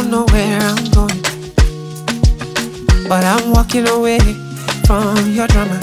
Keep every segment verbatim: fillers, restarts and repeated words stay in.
don't know where I'm going, but I'm walking away from your drama.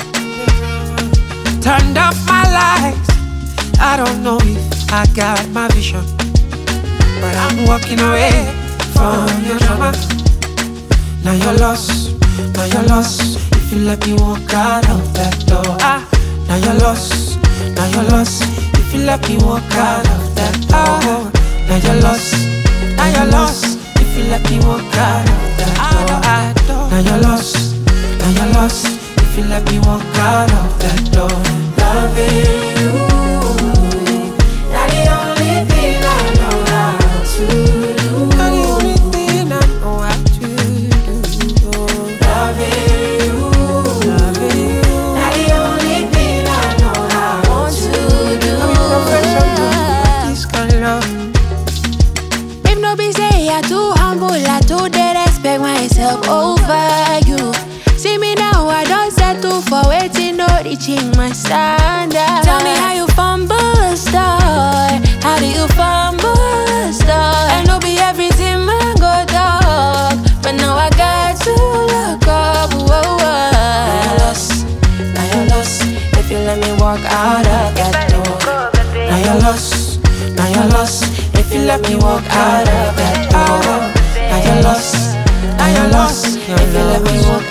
Turned off my lights, I don't know if I got my vision, but I'm walking away from your drama. Now you're lost, now you're lost. If you let me walk out of that door, ah. Now you're lost, now you're lost. If you let me walk out of that door, now you're lost, now you're lost. If you let me walk out of that door, ah. Now you're lost, now you're lost. If you let me walk out of that door, loving you, that's the only thing I know how to do. That's the only thing I know how to do. Loving you, loving you, that's the only thing I know how to do. I'm in profession to this kind of love. If no be say I too humble, I too dey respect myself over you. See me now, I don't settle for waiting, no reaching my standard. Tell me how you fumble a star. How do you fumble a star? I know be everything man go dog, but now I got to look up. Whoa, whoa. Now you're lost, now you're lost. If you let me walk out of that door. Now you're lost, now you're lost. If you let me walk out of that door. Now you're lost, now you're lost. If you let me walk